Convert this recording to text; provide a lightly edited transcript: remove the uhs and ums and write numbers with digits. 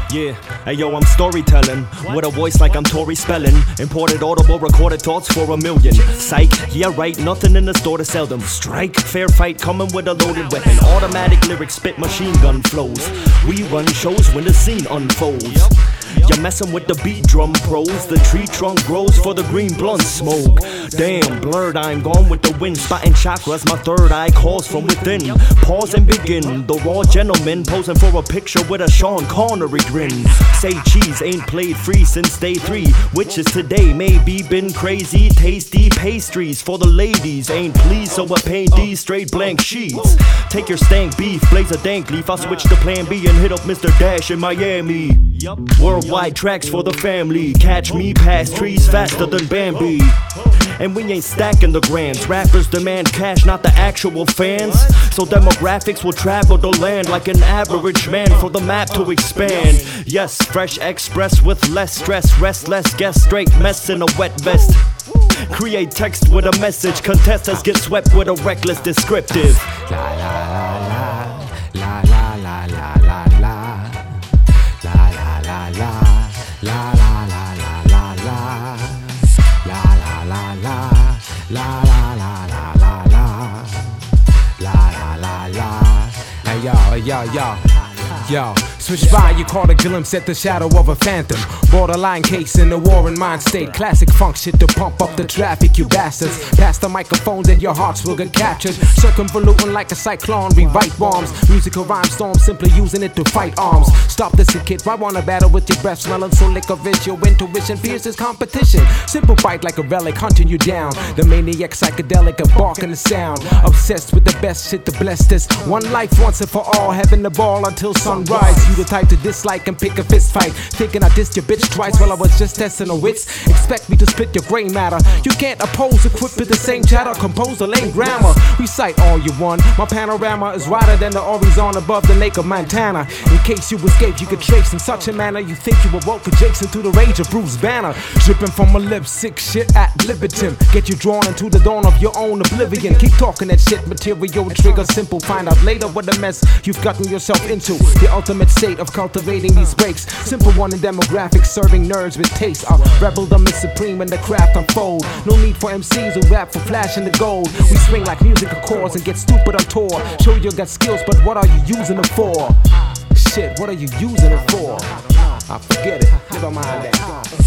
Yeah, hey yo, I'm storytelling with a voice like I'm Tori Spelling. Imported audible, recorded thoughts for 1 million. Psych, yeah right, nothing in the store to sell them. Strike, fair fight, coming with a loaded weapon. Automatic lyrics, spit machine gun flows. We run shows when the scene unfolds. You're messing with the beat drum pros. The tree trunk grows for the green blunt smoke. Damn, blurred, I'm gone with the wind. Spotting chakras, my third eye calls from within. Pause and begin, the raw gentleman posing for a picture with a Sean Connery grin. Say cheese ain't played free since day 3, which is today, maybe been crazy. Tasty pastries for the ladies, ain't pleased, so I paint these straight blank sheets. Take your stank beef, blaze a dank leaf. I switch to plan B and hit up Mr. Dash in Miami. Worldwide tracks for the family. Catch me past trees faster than Bambi. And we ain't stacking the grams. Rappers demand cash, not the actual fans. So demographics will travel the land like an average man for the map to expand. Yes, fresh express with less stress. Restless, guess straight mess in a wet vest. Create text with a message. Contestants get swept with a reckless descriptive. La la la la la la la la la. La la la la la la la la la la. La la la la la la la la la la. La la la la. Hey yo. Switch by, you caught a glimpse at the shadow of a phantom. Borderline case in the Warren mind state. Classic funk shit to pump up the traffic, you bastards. Pass the microphone, then your hearts will get captured. Circumvoluting like a cyclone, rewrite bombs. Musical rhyme storm, simply using it to fight arms. Stop this, kid, why wanna battle with your breath smelling so licorice? Your intuition pierces competition. Simple fight like a relic, hunting you down. The maniac psychedelic, embarking the sound. Obsessed with the best shit to bless this. One life once and for all, having the ball until sunrise. You the type to dislike and pick a fist fight. Thinking I dissed your bitch twice while I was just testing her wits. Expect me to spit your gray matter. You can't oppose, equipped with the same chatter. Compose the lame grammar. Recite all you want. My panorama is wider than the horizon above the lake of Montana. In case you escape, you could trace in such a manner. You think you awoke adjacent to the rage of Bruce Banner. Dripping from my lips, sick shit at libitum. Get you drawn into the dawn of your own oblivion. Keep talking that shit, material trigger simple. Find out later what the mess you've gotten yourself into. The ultimate state of cultivating these breaks. Simple one in demographics, serving nerds with taste. Our rebeldom is supreme when the craft unfold. No need for MCs who rap for flashing the gold. We swing like musical chords and get stupid on tour. Show you got skills, but what are you using them for? Shit, what are you using it for? I forget it, never mind that.